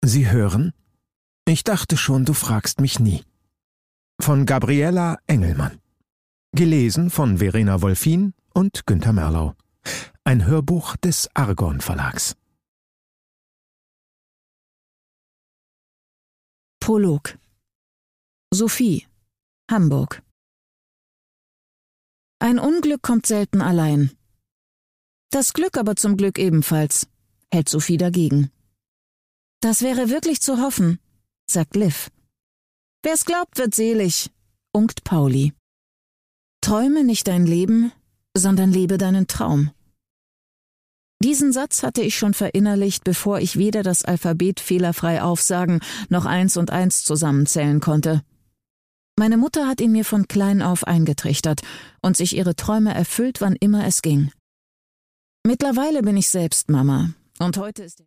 Sie hören? Ich dachte schon, du fragst mich nie. Von Gabriela Engelmann. Gelesen von Verena Wolfin und Günter Merlau. Ein Hörbuch des Argon Verlags. Prolog. Sophie, Hamburg. Ein Unglück kommt selten allein. Das Glück aber zum Glück ebenfalls, hält Sophie dagegen. Das wäre wirklich zu hoffen, sagt Liv. Wer's glaubt, wird selig, unkt Pauli. Träume nicht dein Leben, sondern lebe deinen Traum. Diesen Satz hatte ich schon verinnerlicht, bevor ich weder das Alphabet fehlerfrei aufsagen noch 1 und 1 zusammenzählen konnte. Meine Mutter hat ihn mir von klein auf eingetrichtert und sich ihre Träume erfüllt, wann immer es ging. Mittlerweile bin ich selbst Mama und heute ist